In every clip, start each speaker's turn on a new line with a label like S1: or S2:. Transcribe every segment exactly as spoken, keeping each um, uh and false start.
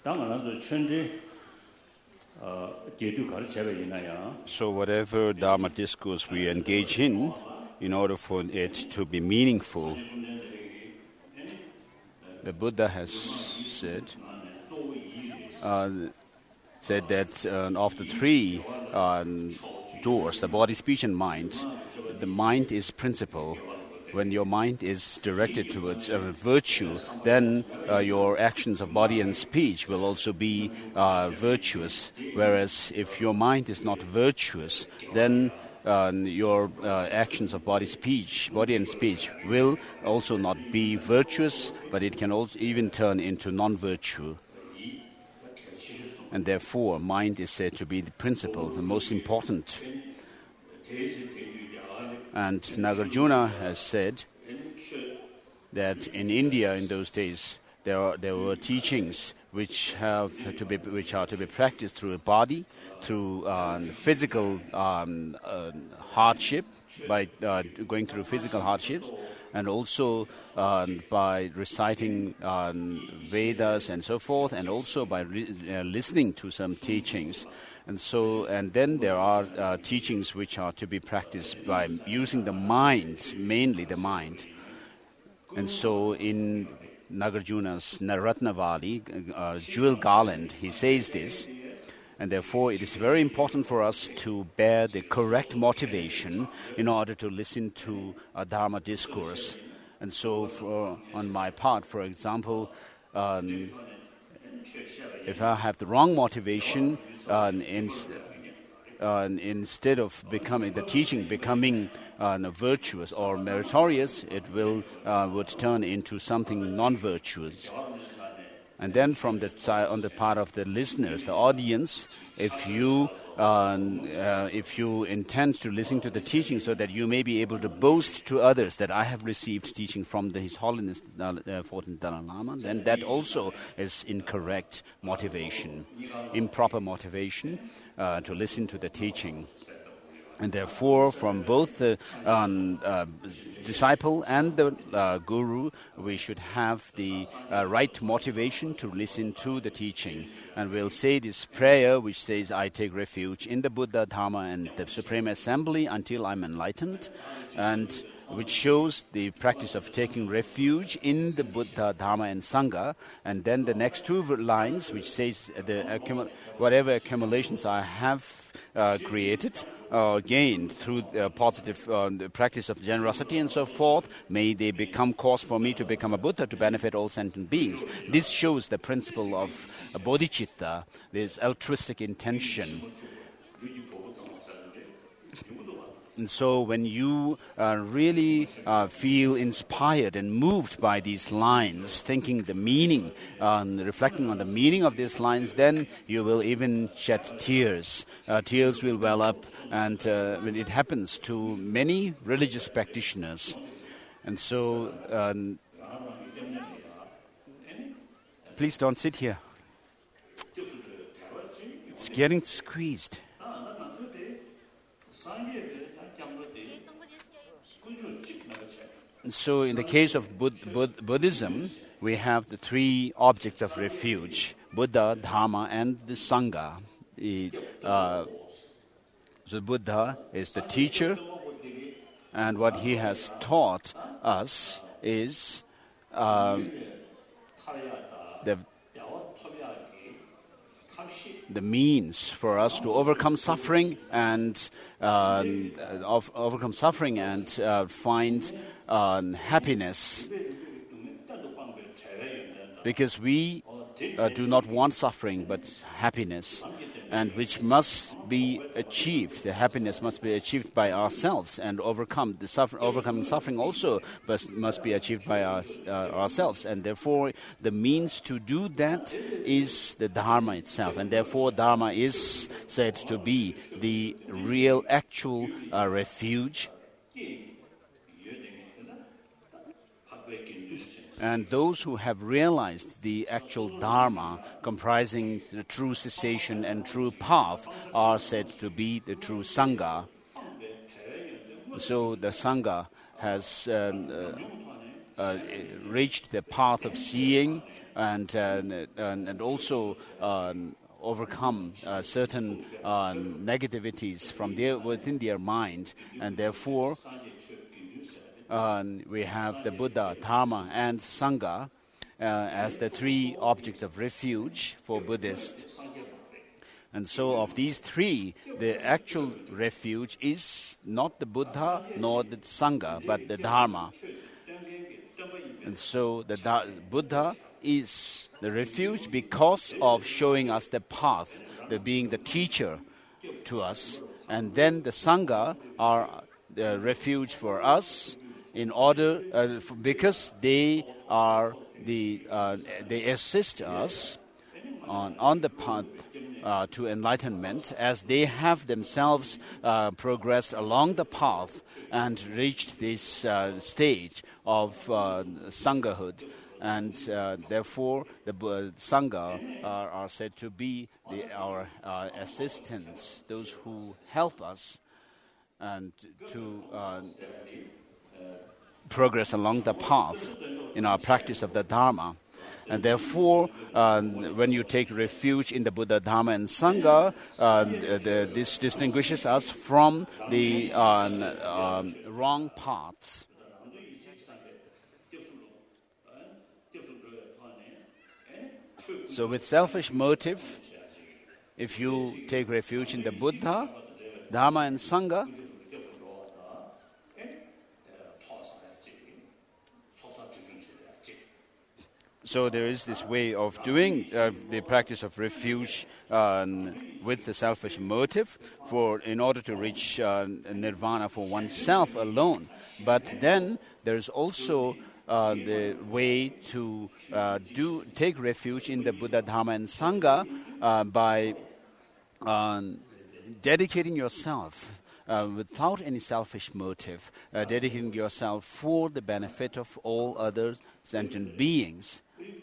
S1: So whatever Dharma discourse we engage in, in order for it to be meaningful, the Buddha has said, uh, said that uh, of the three uh, doors, the body, speech, and mind, the mind is principle. When your mind is directed towards uh, virtue, then uh, your actions of body and speech will also be uh, virtuous. Whereas if your mind is not virtuous, then uh, your uh, actions of body, speech, body and speech will also not be virtuous, but it can also even turn into non-virtue. And therefore, mind is said to be the principle, the most important. And Nagarjuna has said that in India in those days there are, there were teachings which have to be which are to be practiced through the body, through uh, physical um, uh, hardship, by uh, going through physical hardships, and also um, by reciting um, Vedas and so forth, and also by re- uh, listening to some teachings. And so, and then there are uh, teachings which are to be practiced by using the mind, mainly the mind. And so in Nagarjuna's Ratnavali, uh, Jewel Garland, he says this, and therefore it is very important for us to bear the correct motivation in order to listen to a Dharma discourse. And so for, on my part, for example, um, if I have the wrong motivation, Uh, in, uh, instead of becoming the teaching becoming uh, virtuous or meritorious, it will uh, would turn into something non-virtuous. And then from the side, on the part of the listeners, the audience, if you uh, uh, if you intend to listen to the teaching so that you may be able to boast to others that I have received teaching from the, His Holiness uh, fourteenth Dalai Lama, then that also is incorrect motivation, improper motivation uh, to listen to the teaching. And therefore, from both the um, uh, disciple and the uh, guru, we should have the uh, right motivation to listen to the teaching. And we'll say this prayer which says, I take refuge in the Buddha, Dharma, and the Supreme Assembly until I'm enlightened, and which shows the practice of taking refuge in the Buddha, Dharma, and Sangha. And then the next two lines, which says, the accumu- whatever accumulations I have uh, created, Uh, gained through the positive uh, the practice of generosity and so forth, may they become cause for me to become a Buddha to benefit all sentient beings. This shows the principle of uh, bodhicitta, this altruistic intention. And so when you uh, really uh, feel inspired and moved by these lines, thinking the meaning, uh, reflecting on the meaning of these lines, then you will even shed tears. Uh, tears will well up, and uh, when it happens to many religious practitioners. And so, um, please don't sit here. It's getting squeezed. So in the case of Bud- Bud- Buddhism, we have the three objects of refuge, Buddha, Dharma, and the Sangha. The, uh, the Buddha is the teacher, and what he has taught us is um, the the means for us to overcome suffering and uh, of, overcome suffering and uh, find uh, happiness. Because we uh, do not want suffering, but happiness, and which must be achieved. The happiness must be achieved by ourselves, and overcome the suffer- overcoming suffering also must, must be achieved by our, uh, ourselves. And therefore, the means to do that is the Dharma itself. And therefore, Dharma is said to be the real, actual uh, refuge. And those who have realized the actual Dharma, comprising the true cessation and true path, are said to be the true Sangha. So the Sangha has um, uh, uh, reached the path of seeing and uh, and, and also um, overcome uh, certain uh, negativities from their within their mind, and therefore uh, we have the Buddha, Dharma, and Sangha uh, as the three objects of refuge for Buddhists. And so of these three, the actual refuge is not the Buddha nor the Sangha, but the Dharma. And so the da- Buddha is the refuge because of showing us the path, the being the teacher to us. And then the Sangha are the refuge for us in order, uh, f- because they are the, uh, they assist us on, on the path Uh, to enlightenment, as they have themselves uh, progressed along the path and reached this uh, stage of uh, Sanghahood. And uh, therefore, the uh, Sangha are, are said to be the, our uh, assistants, those who help us and to uh, progress along the path in our practice of the Dharma. And therefore, uh, when you take refuge in the Buddha, Dharma, and Sangha, uh, the, the, this distinguishes us from the uh, um, wrong paths. So with selfish motive, if you take refuge in the Buddha, Dharma, and Sangha, so there is this way of doing uh, the practice of refuge um, with the selfish motive for in order to reach uh, nirvana for oneself alone. But then there is also uh, the way to uh, do take refuge in the Buddha, Dharma, and Sangha uh, by um, dedicating yourself uh, without any selfish motive, uh, dedicating yourself for the benefit of all other sentient beings.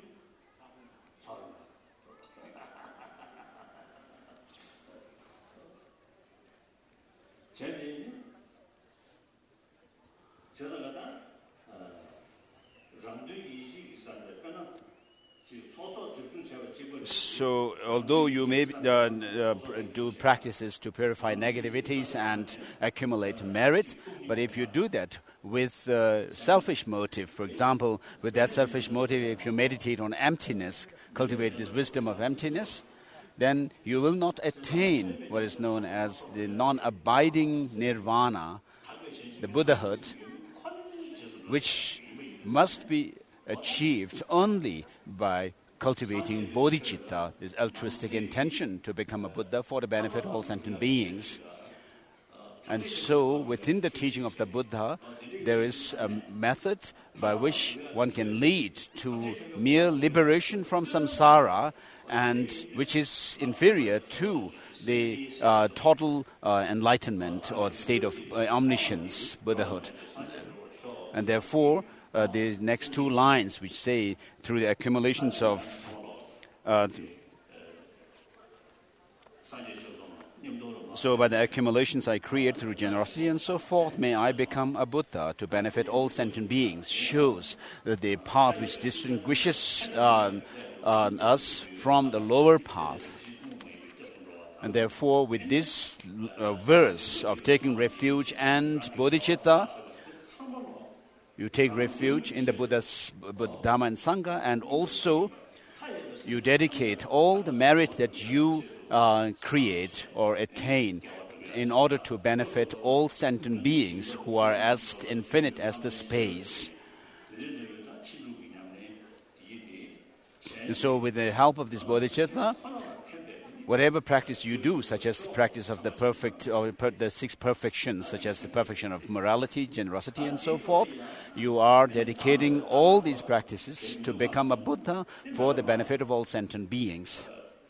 S1: So, although you may uh, uh, do practices to purify negativities and accumulate merit, but if you do that with uh, selfish motive, for example, with that selfish motive, if you meditate on emptiness, cultivate this wisdom of emptiness, then you will not attain what is known as the non-abiding nirvana, the Buddhahood, which must be achieved only by cultivating bodhicitta, this altruistic intention to become a Buddha for the benefit of all sentient beings. And so, within the teaching of the Buddha, there is a method by which one can lead to mere liberation from samsara, and which is inferior to the uh, total uh, enlightenment or state of uh, omniscience, Buddhahood. And therefore, uh, the next two lines which say, through the accumulations of uh, so by the accumulations I create through generosity and so forth, may I become a Buddha to benefit all sentient beings, shows that the path which distinguishes uh, uh, us from the lower path. And therefore, with this uh, verse of taking refuge and bodhicitta, you take refuge in the Buddha's Buddha, Dharma, and Sangha, and also you dedicate all the merit that you uh, create or attain in order to benefit all sentient beings who are as infinite as the space. And so with the help of this bodhicitta, whatever practice you do, such as the practice of the perfect, or per, the six perfections, such as the perfection of morality, generosity, and so forth, you are dedicating all these practices to become a Buddha for the benefit of all sentient beings.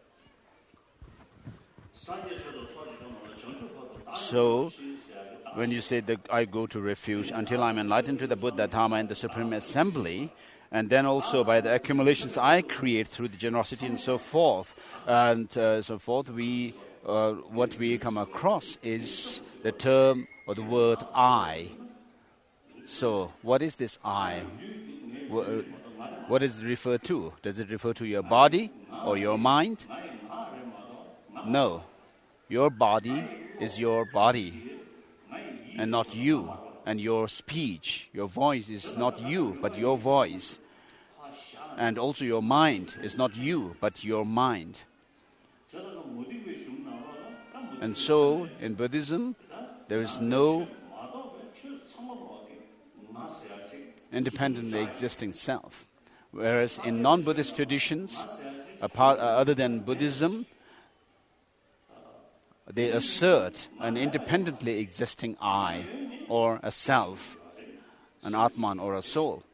S1: So, when you say that I go to refuge until I'm enlightened to the Buddha, Dharma, and the Supreme Assembly, and then also by the accumulations I create through the generosity and so forth, and uh, so forth, we uh, what we come across is the term or the word I. So, what is this I? wh- what does it refer to? Does it refer to your body or your mind? No. Your body is your body and not you. And your speech, your voice is not you, but your voice. And also your mind is not you, but your mind. And so, in Buddhism, there is no independently existing self. Whereas in non-Buddhist traditions, apart, uh, other than Buddhism, they assert an independently existing I, or a self, an Atman or a soul.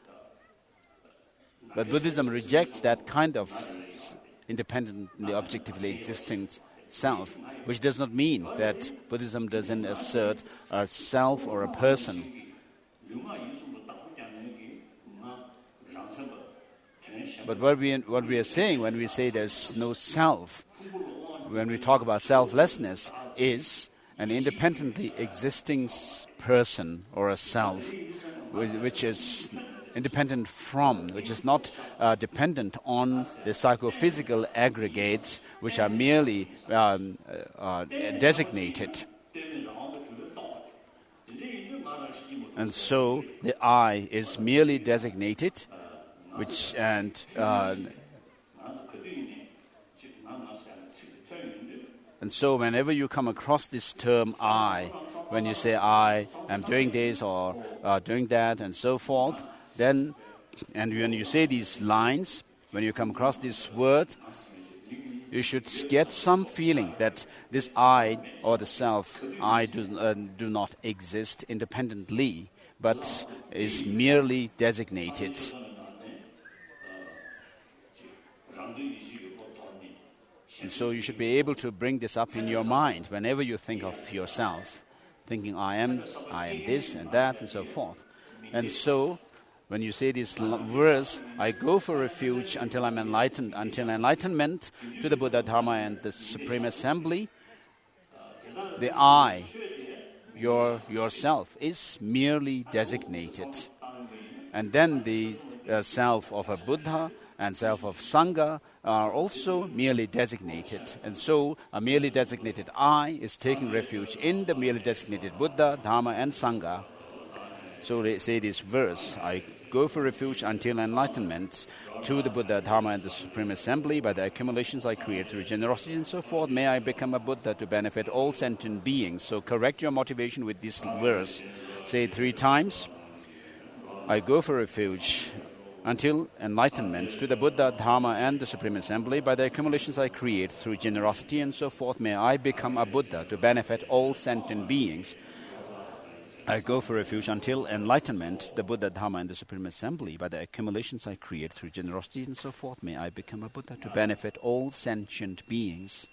S1: But Buddhism rejects that kind of independently, objectively existing self, which does not mean that Buddhism doesn't assert a self or a person. But what we, what we are saying when we say there's no self, when we talk about selflessness, is an independently existing person or a self, which, which is independent from, which is not uh, dependent on the psychophysical aggregates which are merely um, uh, uh, designated. And so the I is merely designated, which and uh, and so whenever you come across this term I, when you say I am doing this or uh, doing that and so forth, then, and when you say these lines, when you come across this word, you should get some feeling that this I or the self, I do, uh, do not exist independently, but is merely designated. And so you should be able to bring this up in your mind whenever you think of yourself, thinking I am, I am this and that and so forth. And so when you say this verse, I go for refuge until I'm enlightened, until enlightenment to the Buddha, Dharma, and the Supreme Assembly, the I, your yourself, is merely designated. And then the uh, self of a Buddha and self of Sangha are also merely designated. And so a merely designated I is taking refuge in the merely designated Buddha, Dharma, and Sangha. So they say this verse, I go for refuge until enlightenment to the Buddha, Dharma, and the Supreme Assembly. By the accumulations I create through generosity and so forth, may I become a Buddha to benefit all sentient beings. So correct your motivation with this verse. Say it three times. I go for refuge until enlightenment to the Buddha, Dharma, and the Supreme Assembly. By the accumulations I create through generosity and so forth, may I become a Buddha to benefit all sentient beings. I go for refuge until enlightenment, the Buddha, Dharma, and the Supreme Assembly. By the accumulations I create through generosity and so forth, may I become a Buddha to benefit all sentient beings.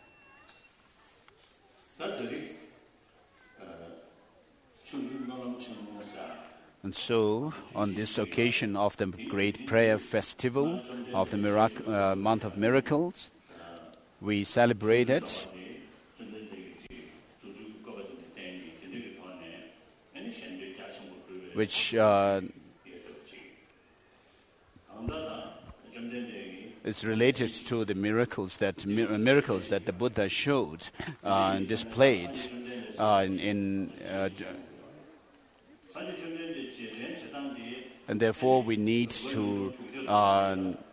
S1: And so, on this occasion of the great prayer festival of the mirac- uh, month of miracles, we celebrated which uh, is related to the miracles that mir- miracles that the Buddha showed uh, and displayed uh, in, in uh, and therefore we need to uh,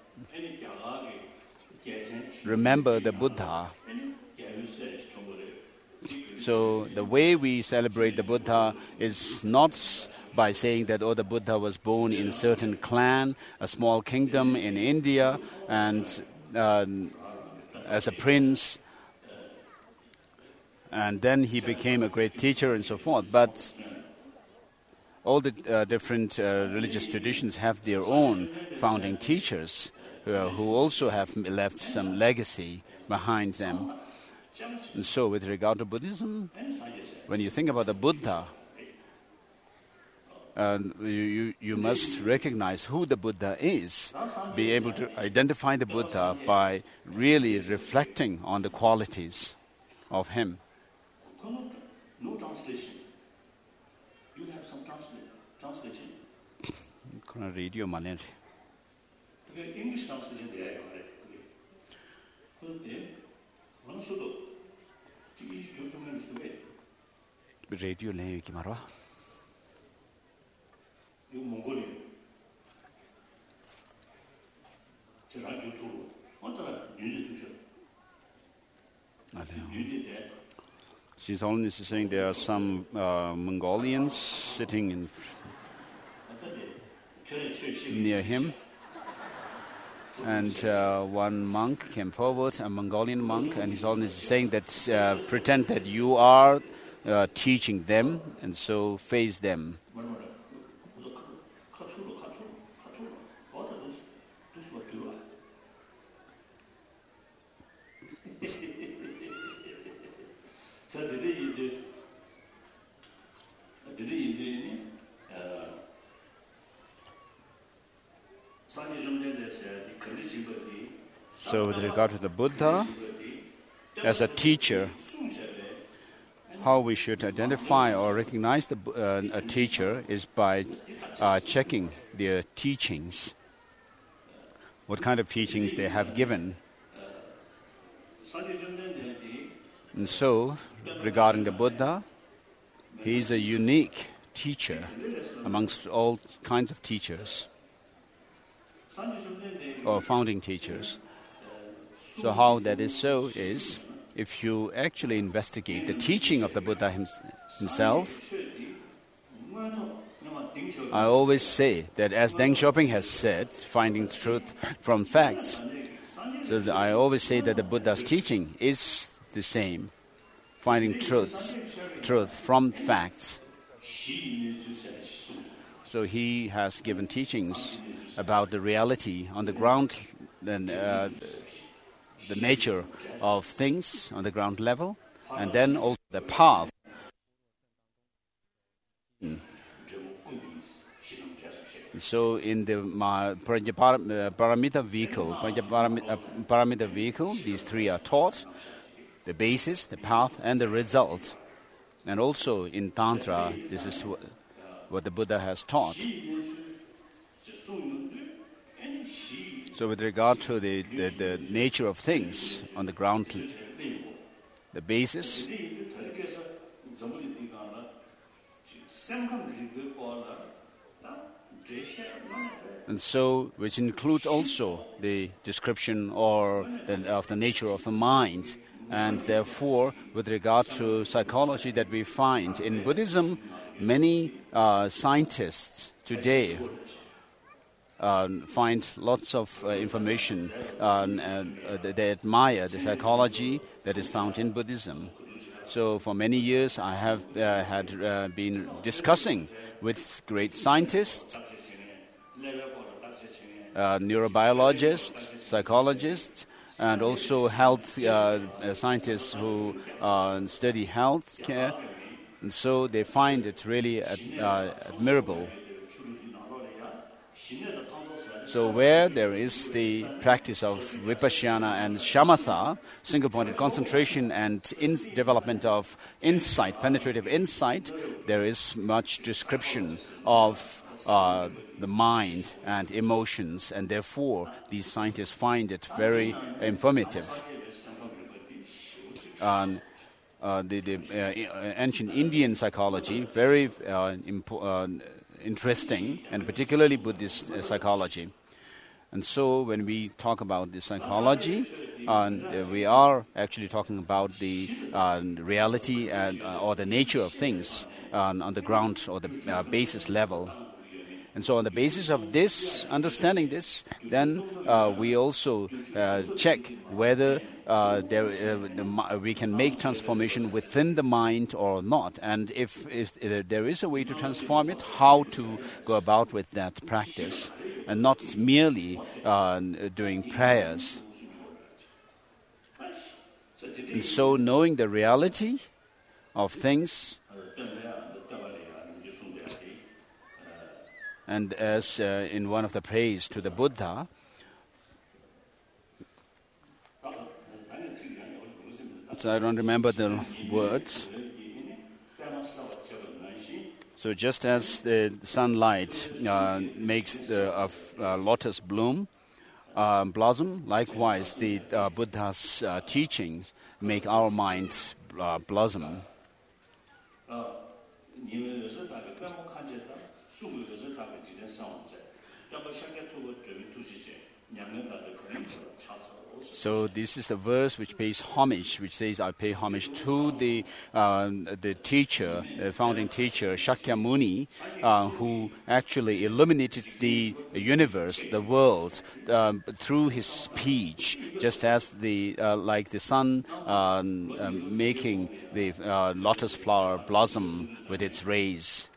S1: remember the Buddha. So the way we celebrate the Buddha is not by saying that, oh, the Buddha was born in a certain clan, a small kingdom in India, and uh, as a prince, and then he became a great teacher and so forth. But all the uh, different uh, religious traditions have their own founding teachers uh, who also have left some legacy behind them. And so with regard to Buddhism, when you think about the Buddha, uh, you, you, you must recognize who the Buddha is, be able to identify the Buddha by really reflecting on the qualities of him.
S2: No translation. You have some transla- translation.
S1: 그런 라디오 말해.
S2: 그게 English translation 돼야 말해. 그런데 어느 수도 이 교통을 수도에
S1: 라디오 내기 말아.
S2: 이 몽골이 제가 교토로 어떤 윤리 주셔.
S1: 맞아요.
S2: 윤리대
S1: She's only saying there are some uh, Mongolians sitting in near him, and uh, one monk came forward, a Mongolian monk, and he's only saying that uh, pretend that you are uh, teaching them, and so face them. So with regard to the Buddha, as a teacher, how we should identify or recognize the, uh, a teacher is by uh, checking their teachings, what kind of teachings they have given. And so, regarding the Buddha, he is a unique teacher amongst all kinds of teachers or founding teachers. So how that is so is, if you actually investigate the teaching of the Buddha hims- himself, I always say that as Deng Xiaoping has said, finding truth from facts, so that I always say that the Buddha's teaching is the same, finding truth, truth from facts. So he has given teachings about the reality on the ground, then uh, the nature of things on the ground level, and then also the path. So in the uh, Paramita vehicle, uh, Paramita vehicle, these three are taught: the basis, the path, and the result. And also in Tantra, this is what, what the Buddha has taught. So with regard to the, the, the nature of things on the ground, the basis, and so which includes also the description or the, of the nature of the mind. And therefore, with regard to psychology that we find in Buddhism, many uh, scientists today Uh, find lots of uh, information, uh, and uh, they admire the psychology that is found in Buddhism. So for many years I have uh, had uh, been discussing with great scientists, uh, neurobiologists, psychologists, and also health uh, scientists who uh, study health care. And so they find it really ad- uh, admirable. So where there is the practice of vipassana and shamatha, single-pointed concentration and in development of insight, penetrative insight, there is much description of uh, the mind and emotions, and therefore these scientists find it very informative. Um, uh, the the uh, ancient Indian psychology, very uh, important. Uh, interesting, and particularly Buddhist uh, psychology. And so when we talk about the psychology, uh, uh, we are actually talking about the uh, reality and, uh, or the nature of things uh, on the ground or the uh, basis level. And so on the basis of this, understanding this, then uh, we also uh, check whether uh, there, uh, the, we can make transformation within the mind or not. And if, if uh, there is a way to transform it, how to go about with that practice, and not merely uh, doing prayers. And so knowing the reality of things, and as uh, in one of the praise to the Buddha, so I don't remember the words. So just as the sunlight uh, makes the uh, uh, lotus bloom, uh, blossom, likewise the uh, Buddha's uh, teachings make our minds uh, blossom.
S2: 你们有时大概观摩看见的，数个有时大概今天上午在，要不想给通过这位主席些，两个大家可能说恰恰。
S1: So this is the verse which pays homage, which says, I pay homage to the uh, the teacher, the founding teacher, Shakyamuni, uh, who actually illuminated the universe, the world, um, through his speech, just as the uh, like the sun uh, um, making the uh, lotus flower blossom with its rays.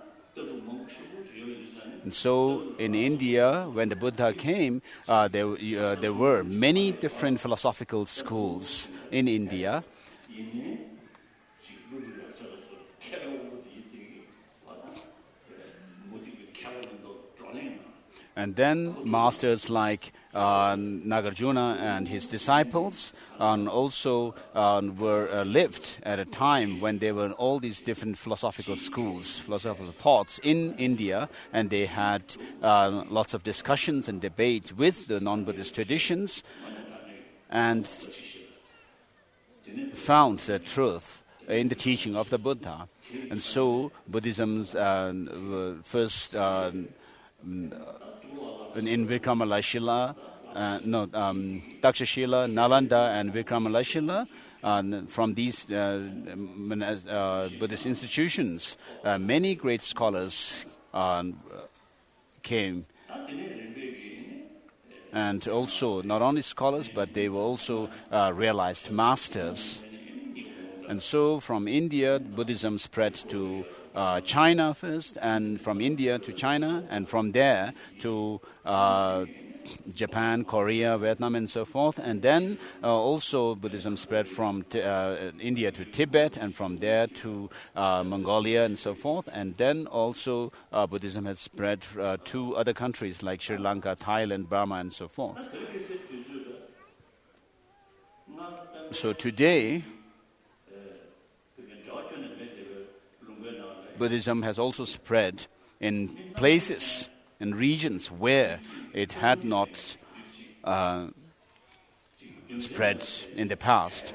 S1: And so in India, when the Buddha came, uh, there, uh, there were many different philosophical schools in India. And then masters like uh, Nagarjuna and his disciples um, also um, were uh, lived at a time when there were all these different philosophical schools, philosophical thoughts in India, and they had uh, lots of discussions and debate with the non-Buddhist traditions and found the truth in the teaching of the Buddha. And so Buddhism's uh, first uh, in Vikramalashila, uh, no, um, Takshashila, Nalanda, and Vikramalashila, uh, from these uh, uh, Buddhist institutions, uh, many great scholars uh, came. And also, not only scholars, but they were also uh, realized masters. And so from India, Buddhism spread to uh, China first, and from India to China, and from there to uh, Japan, Korea, Vietnam, and so forth. And then uh, also Buddhism spread from t- uh, India to Tibet, and from there to uh, Mongolia, and so forth. And then also uh, Buddhism has spread uh, to other countries like Sri Lanka, Thailand, Burma, and so forth. So today, Buddhism has also spread in places, in regions where it had not uh, spread in the past.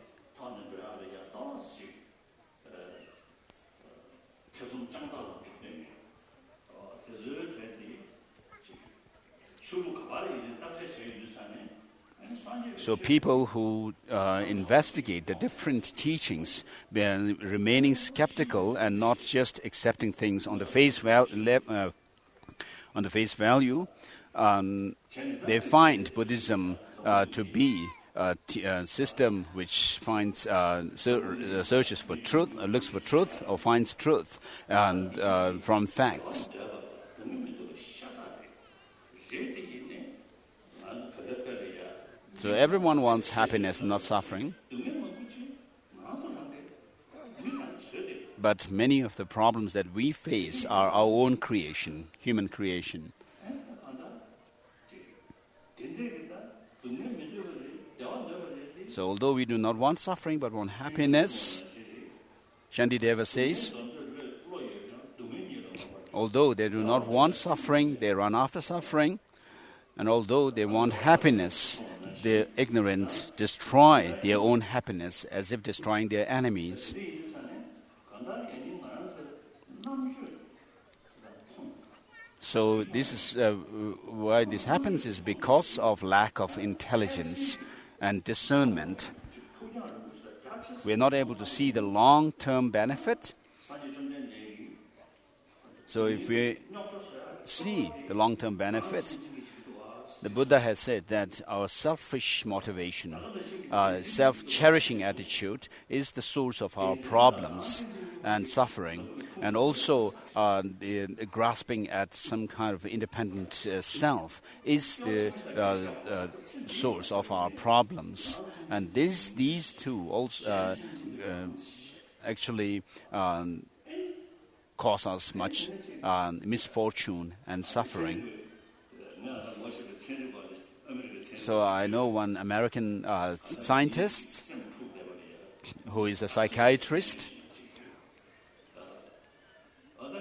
S1: So people who uh, investigate the different teachings, they're remaining skeptical and not just accepting things on the face val- le- uh, on the face value. Um, they find Buddhism uh, to be a t- a system which finds uh, ser- searches for truth, uh, looks for truth, or finds truth and uh, from facts. So everyone wants happiness, not suffering. But many of the problems that we face are our own creation, human creation. So although we do not want suffering but want happiness, Shantideva says, although they do not want suffering, they run after suffering. And although they want happiness, the ignorant destroy their own happiness as if destroying their enemies. So this is uh, why this happens is because of lack of intelligence and discernment. We are not able to see the long-term benefit. So if we see the long-term benefit, the Buddha has said that our selfish motivation, uh, self-cherishing attitude is the source of our problems and suffering, and also uh, the, the grasping at some kind of independent uh, self is the uh, uh, source of our problems. And this, these two also uh, uh, actually um, cause us much uh, misfortune and suffering. So I know one American uh, scientist who is a psychiatrist.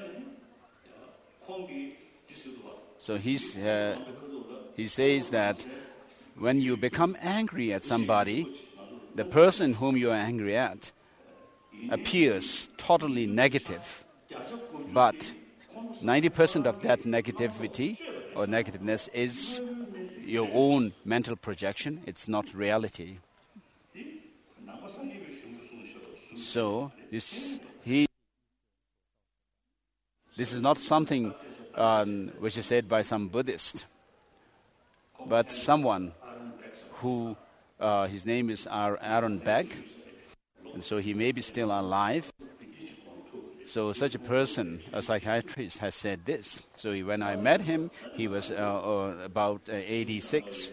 S1: So he's, uh, he says that when you become angry at somebody, the person whom you are angry at appears totally negative. But ninety percent of that negativity or negativeness is your own mental projection. It's not reality. So this he this is not something um, which is said by some Buddhist, but someone who uh, his name is Aaron Beck, and so he may be still alive. So such a person, a psychiatrist, has said this. So he, when I met him, he was uh, uh, about uh, eighty-six.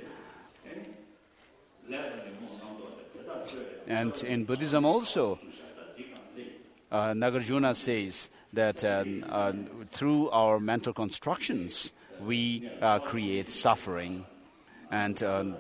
S1: And in Buddhism also, uh, Nagarjuna says that um, uh, through our mental constructions, we uh, create suffering. And um,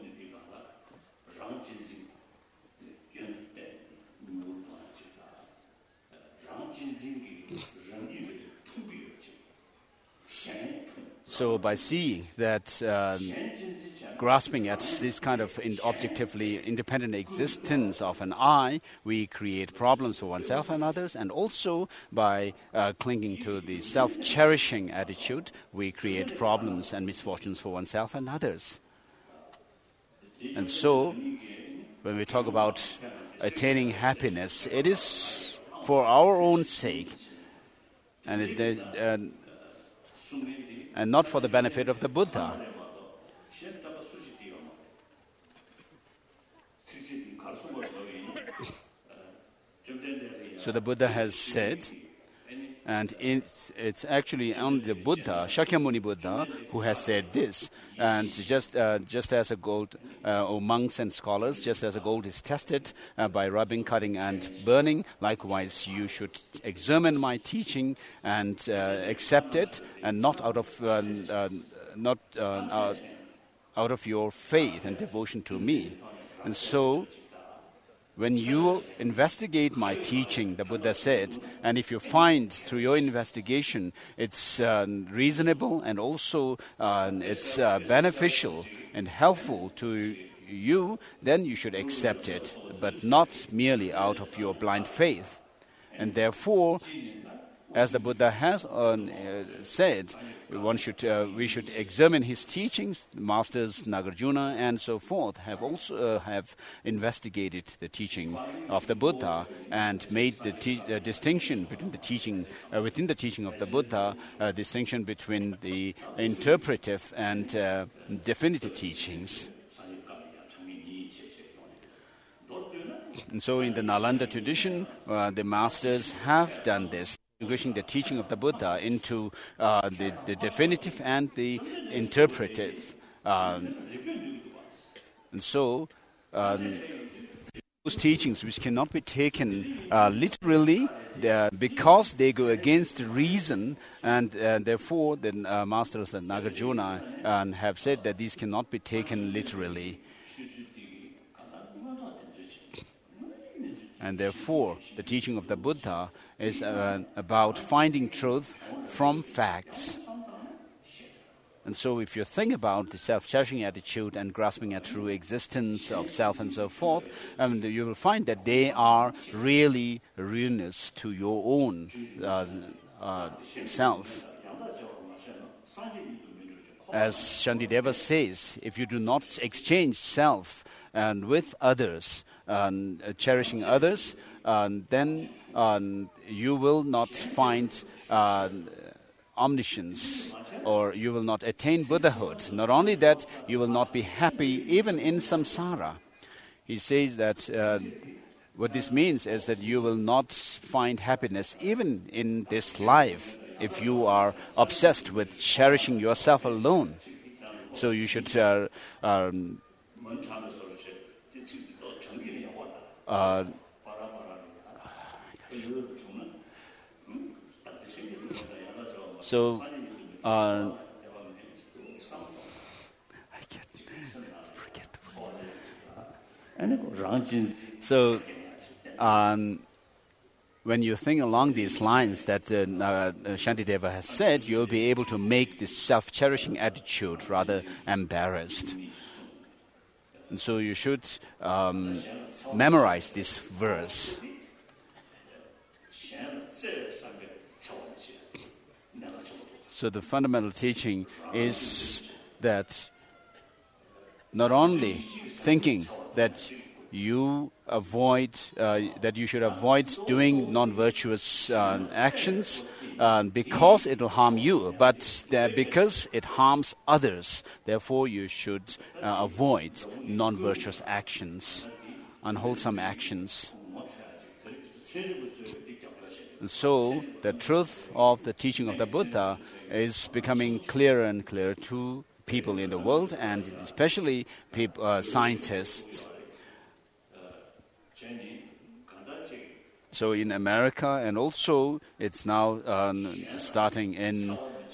S1: so by seeing that um, grasping at this kind of in objectively independent existence of an I, we create problems for oneself and others, and also by uh, clinging to the self-cherishing attitude, we create problems and misfortunes for oneself and others. And so, when we talk about attaining happiness, it is for our own sake, and, it, uh, and not for the benefit of the Buddha. So the Buddha has said, and it's, it's actually only the Buddha, Shakyamuni Buddha, who has said this. And just uh, just as a gold, uh, or monks and scholars, just as a gold is tested uh, by rubbing, cutting, and burning, likewise you should examine my teaching and uh, accept it, and not out of uh, uh, not uh, uh, out of your faith and devotion to me. And so, when you investigate my teaching, the Buddha said, and if you find through your investigation it's uh, reasonable and also uh, it's uh, beneficial and helpful to you, then you should accept it, but not merely out of your blind faith. And therefore, as the Buddha has uh, said, one should, uh, we should examine his teachings. The masters Nagarjuna and so forth have also uh, have investigated the teaching of the Buddha and made the te- uh, distinction between the teaching uh, within the teaching of the Buddha, uh, distinction between the interpretive and uh, definitive teachings. And so, in the Nalanda tradition, uh, the masters have done this, distinguishing the teaching of the Buddha into uh, the, the definitive and the interpretive. Um, and so, um, those teachings which cannot be taken uh, literally uh, because they go against reason, and uh, therefore the uh, masters at Nagarjuna uh, have said that these cannot be taken literally. And therefore, the teaching of the Buddha is uh, about finding truth from facts. And so if you think about the self-cherishing attitude and grasping at true existence of self and so forth, um, you will find that they are really ruinous to your own uh, uh, self. As Shantideva says, if you do not exchange self and with others, Um, uh, cherishing others, um, then um, you will not find uh, omniscience, or you will not attain Buddhahood. Not only that, you will not be happy even in samsara. He says that uh, what this means is that you will not find happiness even in this life if you are obsessed with cherishing yourself alone. So you should uh, um, Uh, so, uh, I can't forget the word. So, um, when you think along these lines that uh, uh, Shantideva has said, you'll be able to make this self-cherishing attitude rather embarrassed. And so you should um, memorize this verse. So the fundamental teaching is that not only thinking that you avoid, uh, that you should avoid doing non-virtuous uh, actions uh, because it will harm you, but that because it harms others, therefore you should uh, avoid non-virtuous actions, unwholesome actions. And so the truth of the teaching of the Buddha is becoming clearer and clearer to people in the world, and especially people, uh, scientists. So in America, and also it's now um, starting in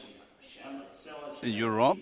S1: Europe,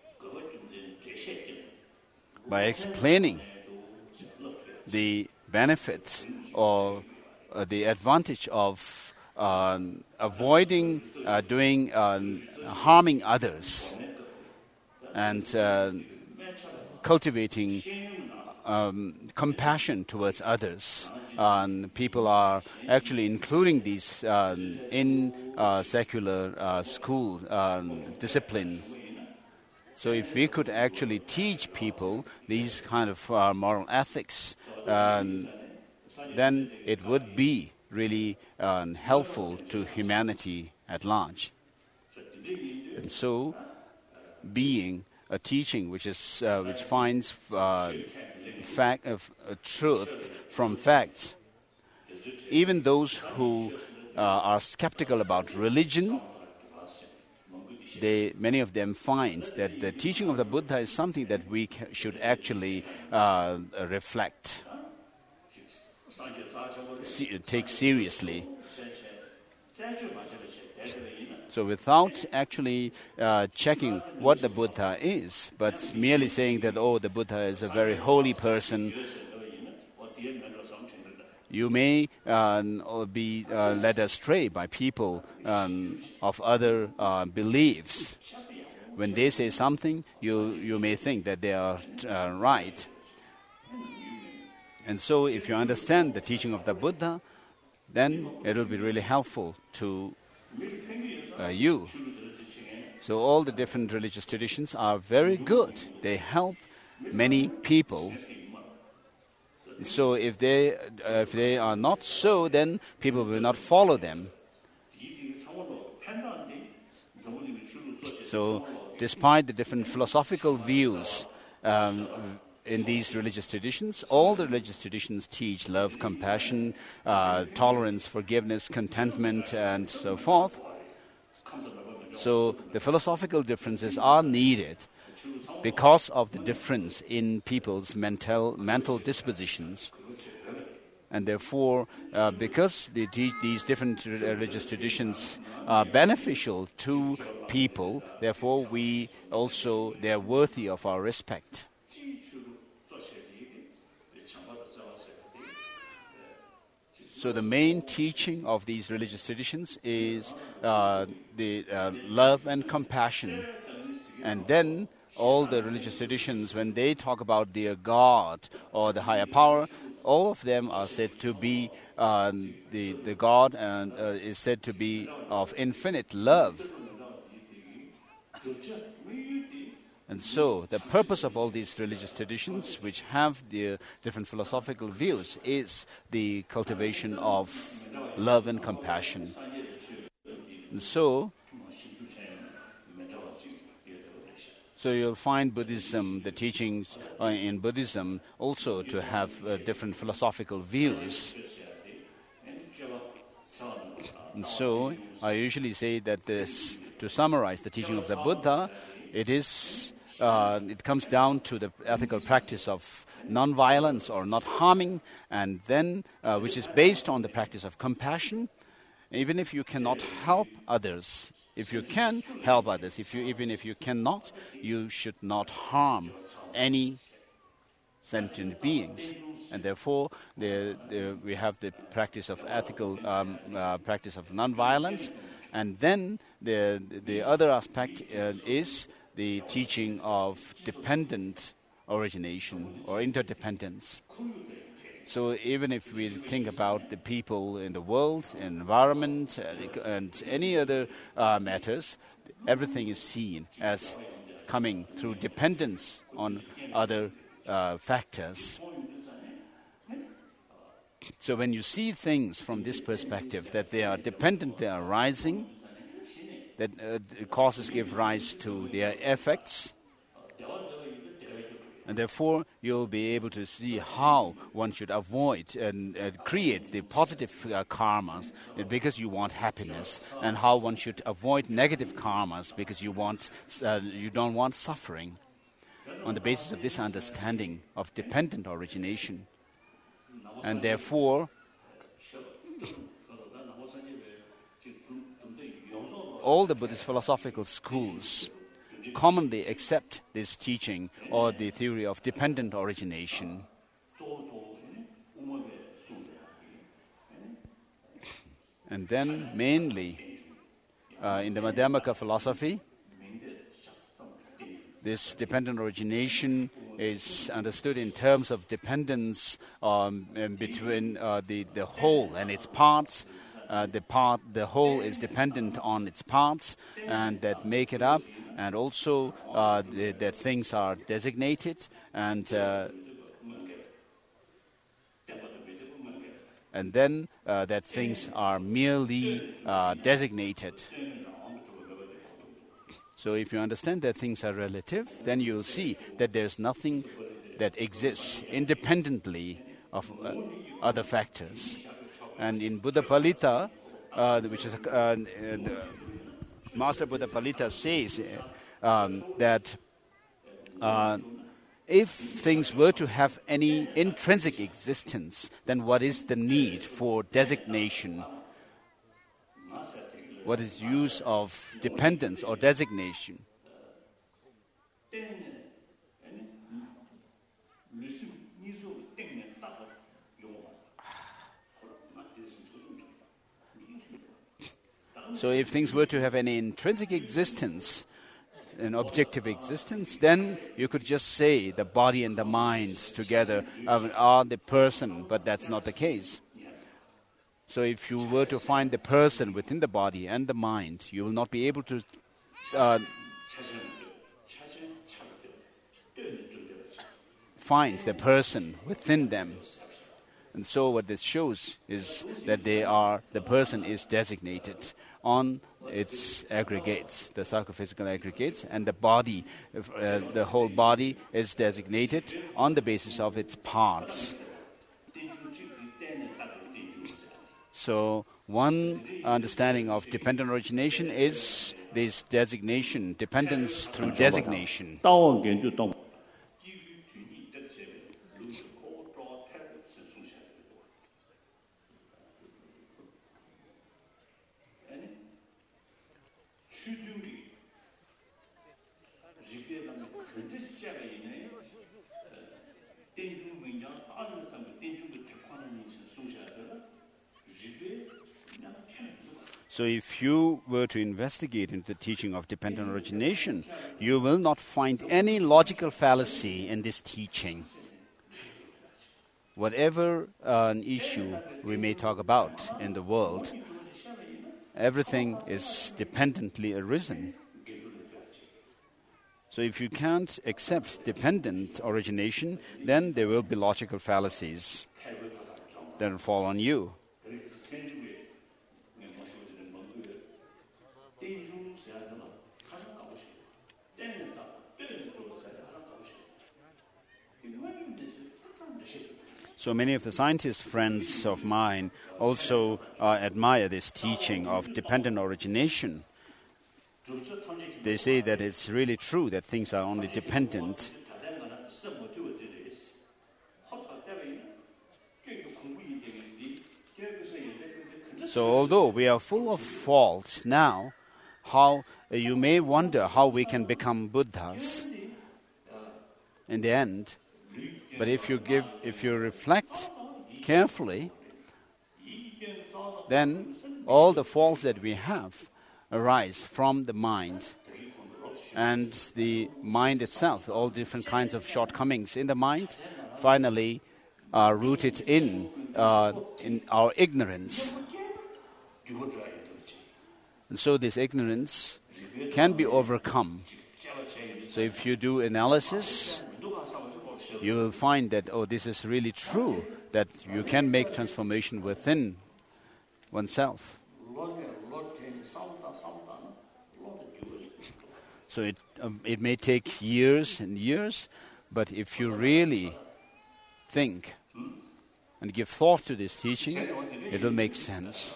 S1: by explaining the benefit or uh, the advantage of uh, avoiding uh, doing uh, harming others and uh, cultivating um, compassion towards others. Um, people are actually including these um, in uh, secular uh, school um, disciplines. So if we could actually teach people these kind of uh, moral ethics, um, then it would be really um, helpful to humanity at large. And so, being a teaching which is uh, which finds uh, fact of uh, truth from facts, even those who uh, are skeptical about religion, they many of them find that the teaching of the Buddha is something that we ca- should actually uh, reflect, se- take seriously. So without actually uh, checking what the Buddha is, but merely saying that, oh, the Buddha is a very holy person, you may uh, be uh, led astray by people um, of other uh, beliefs. When they say something, you, you may think that they are uh, right. And so if you understand the teaching of the Buddha, then it will be really helpful to uh, you. So all the different religious traditions are very good. They help many people. So if they uh, if they are not so, then people will not follow them. So despite the different philosophical views um, in these religious traditions, all the religious traditions teach love, compassion, uh, tolerance, forgiveness, contentment, and so forth. So the philosophical differences are needed because of the difference in people's mental mental dispositions. And therefore, uh, because they teach these different religious traditions are beneficial to people, therefore we also, they are worthy of our respect. So the main teaching of these religious traditions is uh, the uh, love and compassion. And then all the religious traditions, when they talk about their God or the higher power, all of them are said to be uh, the the God and uh, is said to be of infinite love. And so the purpose of all these religious traditions, which have the different philosophical views, is the cultivation of love and compassion. And so, so you'll find Buddhism, the teachings uh, in Buddhism, also to have uh, different philosophical views. And so I usually say that this, to summarize the teaching of the Buddha, it is uh, it comes down to the ethical practice of non-violence or not harming, and then uh, which is based on the practice of compassion. Even if you cannot help others, if you can help others, if you even if you cannot, you should not harm any sentient beings. And therefore, the, the, we have the practice of ethical um, uh, practice of non-violence. And then the, the other aspect uh, is the teaching of dependent origination or interdependence. So even if we think about the people in the world, environment, uh, and any other uh, matters, everything is seen as coming through dependence on other uh, factors. So when you see things from this perspective, that they are dependent, they are rising, that uh, causes give rise to their effects, and therefore you'll be able to see how one should avoid and uh, create the positive uh, karmas uh, because you want happiness, and how one should avoid negative karmas because you want uh, you don't want suffering. On the basis of this understanding of dependent origination, and therefore all the Buddhist philosophical schools commonly accept this teaching or the theory of dependent origination. And then mainly uh, in the Madhyamaka philosophy, this dependent origination is understood in terms of dependence um, between uh, the, the whole and its parts. Uh, the part, the whole is dependent on its parts and that make it up, and also uh, the, that things are designated and uh, and then uh, that things are merely uh, designated. So if you understand that things are relative, then you'll see that there's nothing that exists independently of uh, other factors. And in Buddha Palita, uh, which is uh, the Master Buddha Palita says um, that uh, if things were to have any intrinsic existence, then what is the need for designation? What is use of dependence or designation? So if things were to have any intrinsic existence, an objective existence, then you could just say the body and the mind together are the person, but that's not the case. So if you were to find the person within the body and the mind, you will not be able to uh, find the person within them. And so what this shows is that they are, the person is designated on its aggregates, the psychophysical aggregates, and the body, uh, the whole body is designated on the basis of its parts. So one understanding of dependent origination is this designation, dependence through designation. So if you were to investigate into the teaching of dependent origination, you will not find any logical fallacy in this teaching. Whatever uh, an issue we may talk about in the world, everything is dependently arisen. So if you can't accept dependent origination, then there will be logical fallacies that will fall on you. So many of the scientist friends of mine also uh, admire this teaching of dependent origination. They say that it's really true that things are only dependent. So although we are full of faults now, how uh, you may wonder how we can become Buddhas. In the end, But if you give, if you reflect carefully, then all the faults that we have arise from the mind. And the mind itself, all different kinds of shortcomings in the mind, finally are rooted in, uh, in our ignorance. And so this ignorance can be overcome. So if you do analysis, you will find that, oh, this is really true, that you can make transformation within oneself. So it um, it may take years and years, but if you really think and give thought to this teaching, it will make sense.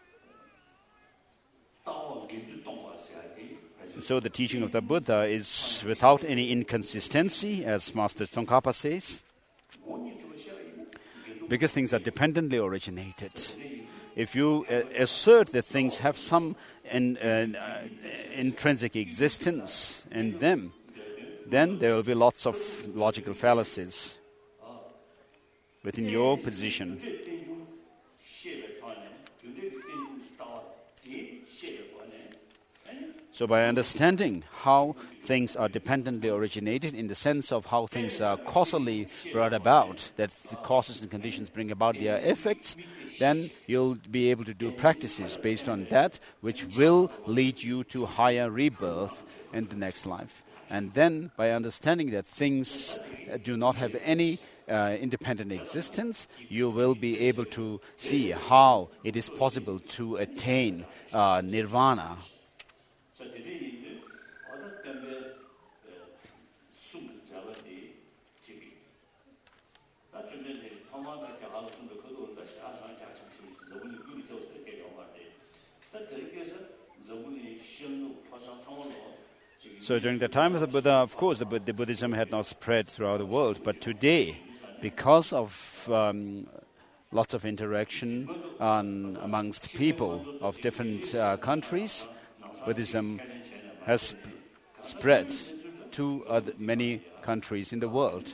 S1: So the teaching of the Buddha is without any inconsistency, as Master Tsongkhapa says, because things are dependently originated. If you uh, assert that things have some in, uh, uh, intrinsic existence in them, then there will be lots of logical fallacies within your position. So by understanding how things are dependently originated in the sense of how things are causally brought about, that the causes and conditions bring about their effects, then you'll be able to do practices based on that, which will lead you to higher rebirth in the next life. And then by understanding that things uh, do not have any uh, independent existence, you will be able to see how it is possible to attain uh, nirvana. So during the time of the Buddha, of course, the, the Buddhism had not spread throughout the world. But today, because of um, lots of interaction um, amongst people of different uh, countries, Buddhism has sp- spread to other, many countries in the world.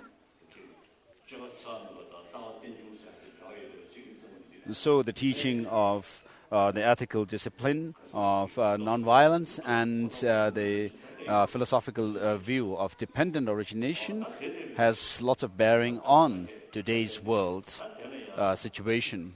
S1: So the teaching of uh, the ethical discipline of uh, nonviolence and uh, the uh, philosophical uh, view of dependent origination has lots of bearing on today's world uh, situation.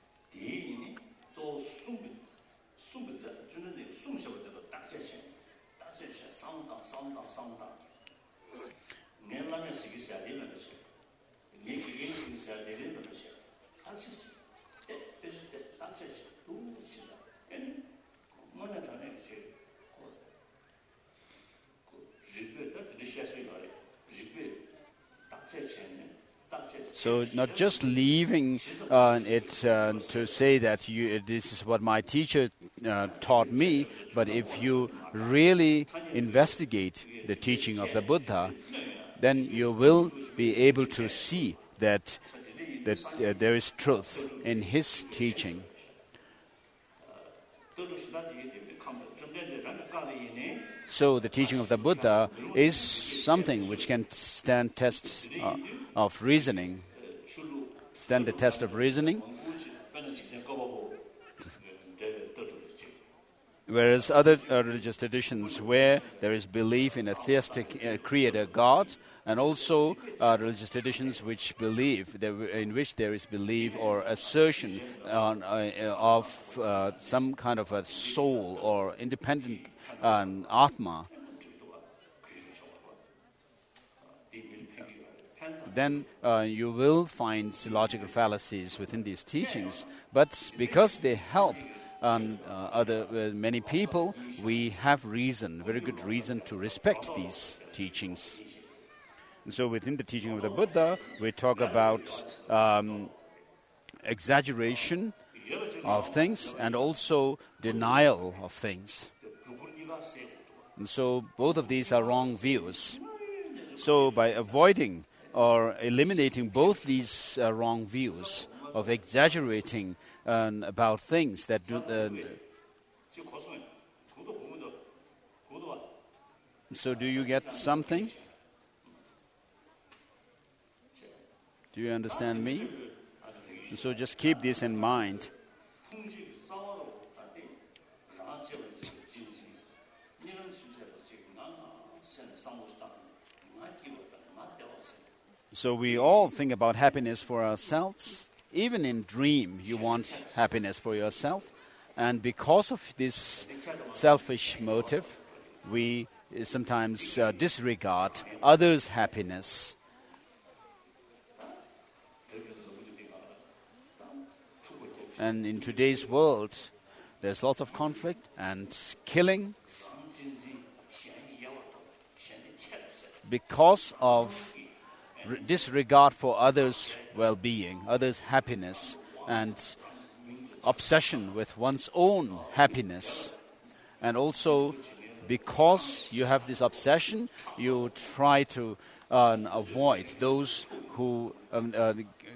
S1: So not just leaving uh, it uh, to say that you, this is what my teacher uh, taught me, but if you really investigate the teaching of the Buddha, then you will be able to see that, that uh, there is truth in his teaching. So the teaching of the Buddha is something which can stand test uh, of reasoning, stand the test of reasoning. Whereas other uh, religious traditions where there is belief in a theistic uh, creator God, and also uh, religious traditions which believe, there, in which there is belief or assertion on, uh, of uh, some kind of a soul or independent um, Atma, then uh, you will find logical fallacies within these teachings. But because they help um, uh, other uh, many people, we have reason, very good reason to respect these teachings. And so within the teaching of the Buddha, we talk about um, exaggeration of things and also denial of things. And so both of these are wrong views. So by avoiding or eliminating both these uh, wrong views of exaggerating uh, about things that do... Uh, so do you get something? Do you understand me? So just keep this in mind. So we all think about happiness for ourselves. Even in dream, you want happiness for yourself. And because of this selfish motive, we sometimes uh, disregard others' happiness. And in today's world, there's lots of conflict and killing because of re- disregard for others' well-being, others' happiness, and obsession with one's own happiness. And also, because you have this obsession, you try to uh, avoid those who um, uh,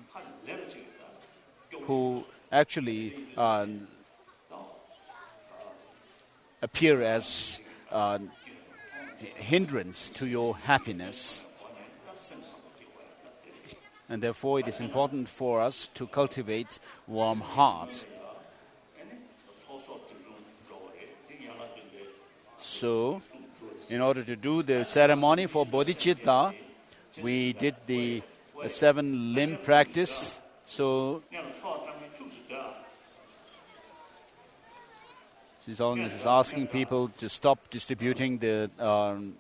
S1: who actually uh, appear as uh, hindrance to your happiness. And therefore, it is important for us to cultivate warm heart. So, in order to do the ceremony for bodhicitta, we did the uh, seven limb practice. So, Sri Holiness is asking people to stop distributing the um,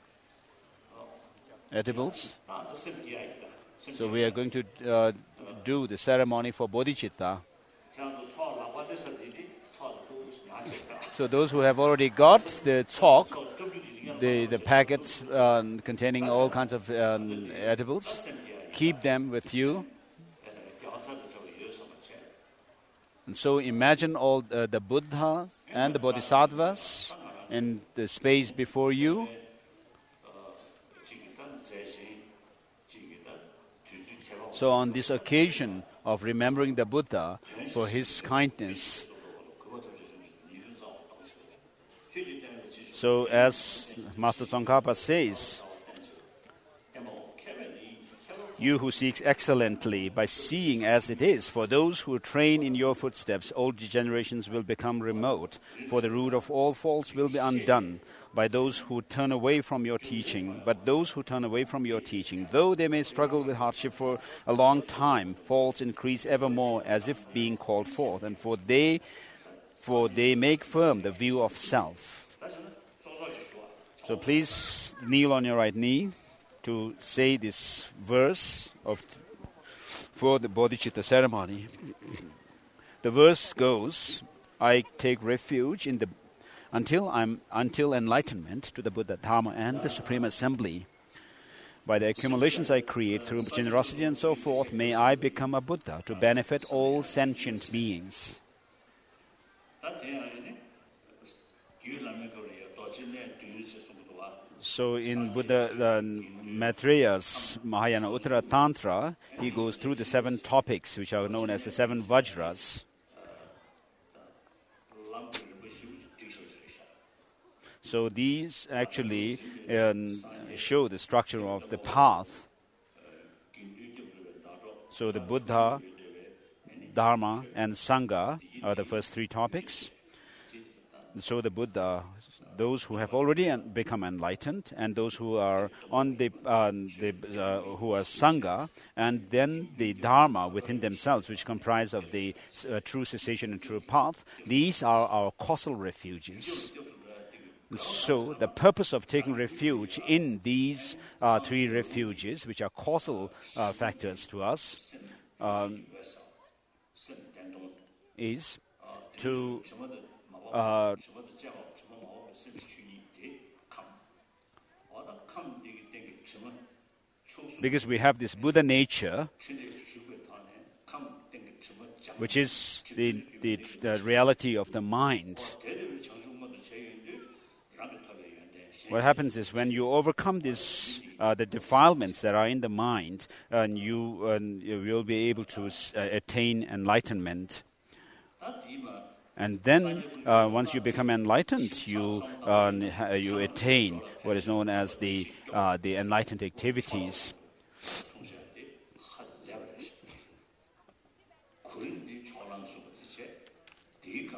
S1: edibles. So we are going to uh, do the ceremony for bodhicitta. So those who have already got the talk, the, the packet uh, containing all kinds of um, edibles, keep them with you. And so imagine all uh, the Buddha and the Bodhisattvas in the space before you. So on this occasion of remembering the Buddha for his kindness, so as Master Tsongkhapa says, you who seek excellently by seeing as it is, for those who train in your footsteps, old degenerations will become remote, for the root of all faults will be undone by those who turn away from your teaching. But those who turn away from your teaching, though they may struggle with hardship for a long time, faults increase evermore as if being called forth, and for they, for they make firm the view of self. So please kneel on your right knee to say this verse of for the bodhicitta ceremony. The verse goes, I take refuge in the until I'm until enlightenment to the Buddha, Dharma, and the Supreme Assembly. By the accumulations I create through generosity and so forth, may I become a Buddha to benefit all sentient beings. So in Buddha uh, Maitreya's Mahayana Uttara Tantra, he goes through the seven topics, which are known as the seven Vajras. So these actually um, show the structure of the path. So the Buddha, Dharma, and Sangha are the first three topics. So the Buddha, those who have already become enlightened, and those who are on the, uh, the uh, who are Sangha, and then the Dharma within themselves, which comprise of the uh, true cessation and true path. These are our causal refuges. So the purpose of taking refuge in these uh, three refuges, which are causal uh, factors to us, um, is to uh, because we have this Buddha nature, which is the, the, the reality of the mind. What happens is when you overcome this, uh, the defilements that are in the mind, and you, uh, you will be able to uh, attain enlightenment. And then, uh, once you become enlightened, you uh, you attain what is known as the uh, the enlightened activities.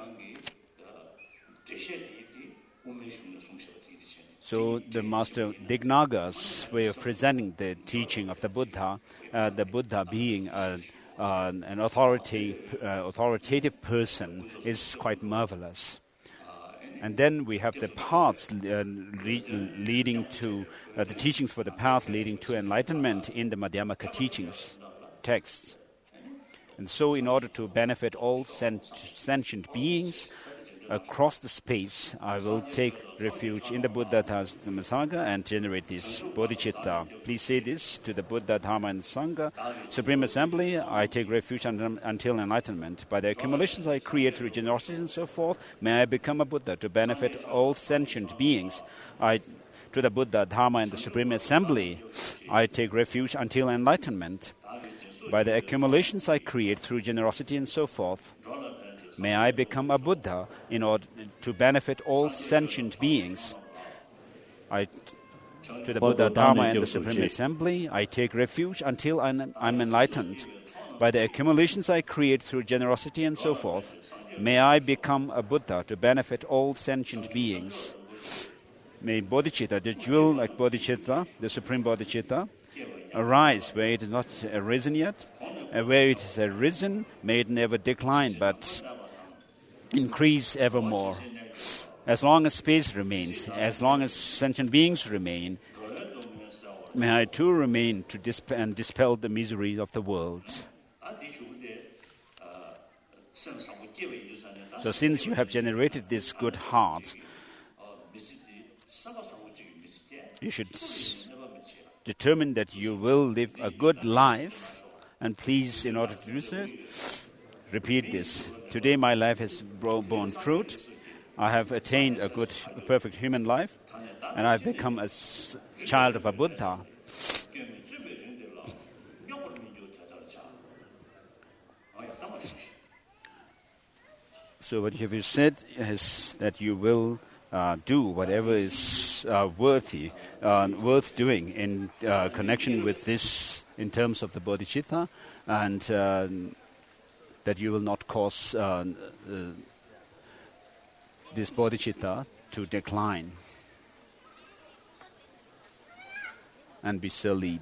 S1: So the Master Dignaga's way of presenting the teaching of the Buddha, uh, the Buddha being a, uh, an authority, uh, authoritative person, is quite marvelous. And then we have the paths uh, le- leading to, uh, the teachings for the path leading to enlightenment in the Madhyamaka teachings, texts. And so in order to benefit all sent- sentient beings across the space, I will take refuge in the Buddha, Dharma, and Sangha and generate this bodhicitta. Please say this to the Buddha, Dharma, and Sangha. Supreme Assembly, I take refuge un- until enlightenment. By the accumulations I create through generosity and so forth, may I become a Buddha to benefit all sentient beings. I, to the Buddha, Dharma, and the Supreme Assembly, I take refuge until enlightenment. By the accumulations I create through generosity and so forth, may I become a Buddha in order to benefit all sentient beings. I, to the Buddha, Dharma, and the Supreme Assembly, I take refuge until I'm, I'm enlightened. By the accumulations I create through generosity and so forth, may I become a Buddha to benefit all sentient beings. May bodhicitta, the jewel like bodhicitta, the supreme bodhicitta, arise where it is not arisen yet, and where it is arisen, may it never decline, but increase evermore. As long as space remains, as long as sentient beings remain, may I too remain to disp- and dispel the misery of the world. So since you have generated this good heart, you should determine that you will live a good life, and please, in order to do so, repeat this. Today my life has borne fruit. I have attained a good, a perfect human life, and I have become a s- child of a Buddha. So what have you said is that you will uh, do whatever is uh, worthy, uh, worth doing in uh, connection with this, in terms of the bodhicitta, and uh, that you will not cause uh, uh, this bodhicitta to decline and be sullied.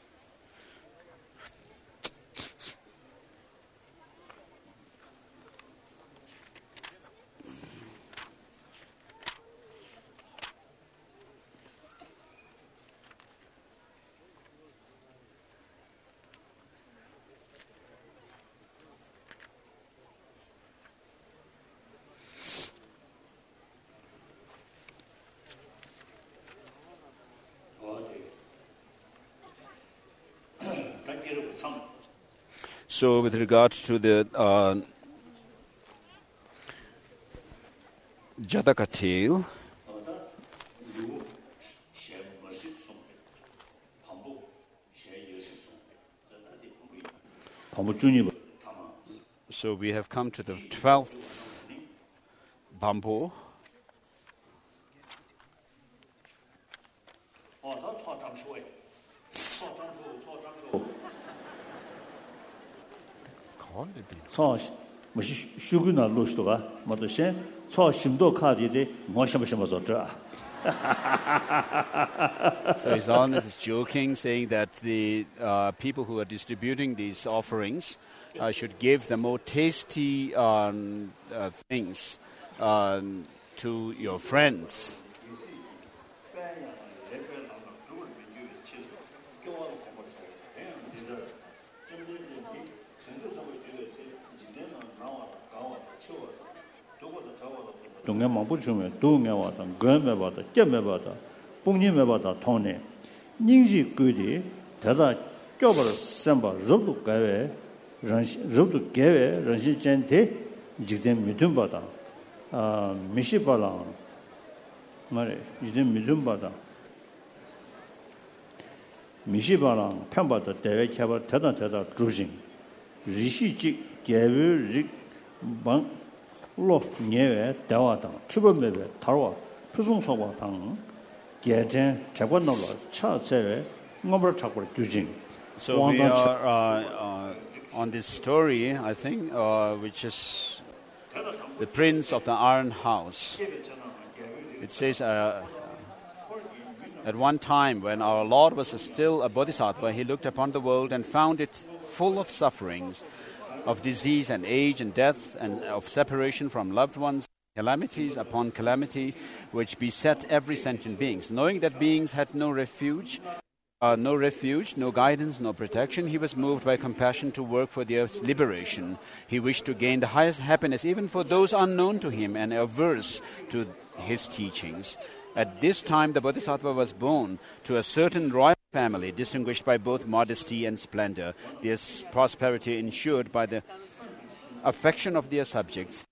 S1: So with regard to the uh, Jataka tale, so we have come to the twelfth Bambo.
S2: 서 뭐시 슈구나 로스도가 뭐듯이 서 심도 카디데 뭐셔버셔버서
S1: So his Holiness is joking, saying that the uh, people who are distributing these offerings uh, should give the more tasty um, uh, things um, to your friends.
S2: 동네 망부주면 동네 와서 거매 받아 잼매 받아 뽕님매 받아 통네 닝지 그디 대다 껴버려 셈바 럽도 가외 럽도 개외 런시 젠데 직전 미든 받아 아 미시 발라 말에 이제 미든 받아 미시 발라 편 받아 대외 켜버 대다 대다 주신 리시지 개외 방 로 녀외 대화다 추범매베 달와 표송소와 당 개전 재관노로 차세외 뭐버 찾고 주진.
S1: So we are uh, uh, on this story, I think, uh, which is the Prince of the Iron House. It says uh, at one time when our Lord was still a bodhisattva, he looked upon the world and found it full of sufferings, of disease and age and death, and of separation from loved ones, calamities upon calamity, which beset every sentient being. Knowing that beings had no refuge, uh, no refuge, no guidance, no protection, he was moved by compassion to work for the earth's liberation. He wished to gain the highest happiness even for those unknown to him and averse to his teachings. At this time, the Bodhisattva was born to a certain royal family, distinguished by both modesty and splendor, their prosperity ensured by the affection of their subjects,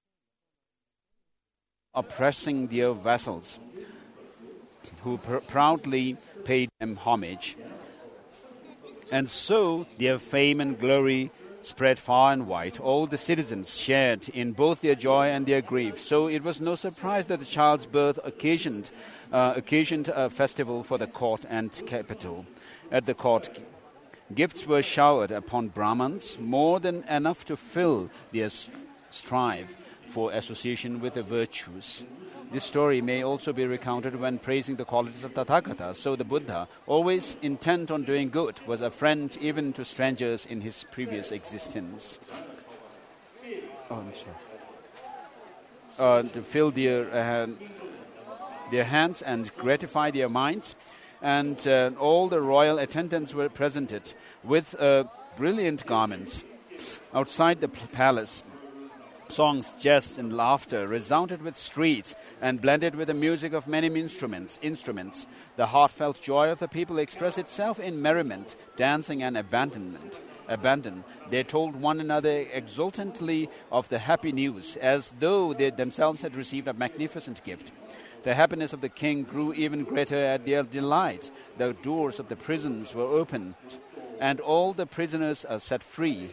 S1: oppressing their vassals, who pr- proudly paid them homage. And so their fame and glory spread far and wide. All the citizens shared in both their joy and their grief. So it was no surprise that the child's birth occasioned, uh, occasioned a festival for the court and capital. At the court, gifts were showered upon Brahmins, more than enough to fill their strive for association with the virtues. This story may also be recounted when praising the qualities of Tathagata. So the Buddha, always intent on doing good, was a friend even to strangers in his previous existence. Oh, I'm sorry. Uh, to fill their, uh, their hands and gratify their minds. And uh, all the royal attendants were presented with uh, brilliant garments. Outside the palace, songs, jests, and laughter resounded with streets and blended with the music of many instruments. Instruments. The heartfelt joy of the people expressed itself in merriment, dancing, and abandonment. Abandon. They told one another exultantly of the happy news, as though they themselves had received a magnificent gift. The happiness of the king grew even greater at their delight. The doors of the prisons were opened, and all the prisoners are set free.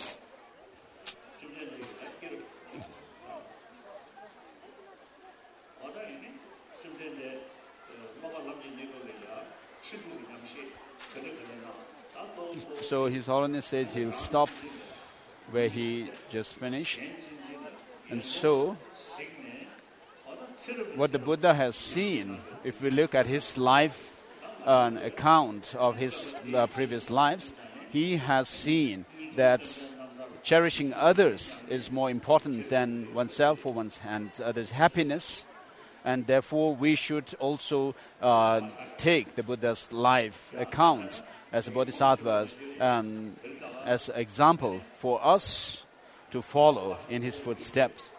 S1: So His Holiness said he'll stop where he just finished. And so, what the Buddha has seen, if we look at his life uh, account of his uh, previous lives, he has seen that cherishing others is more important than oneself or one's and others' happiness. And therefore, we should also uh, take the Buddha's life account as a bodhisattva um, as an example for us to follow in his footsteps.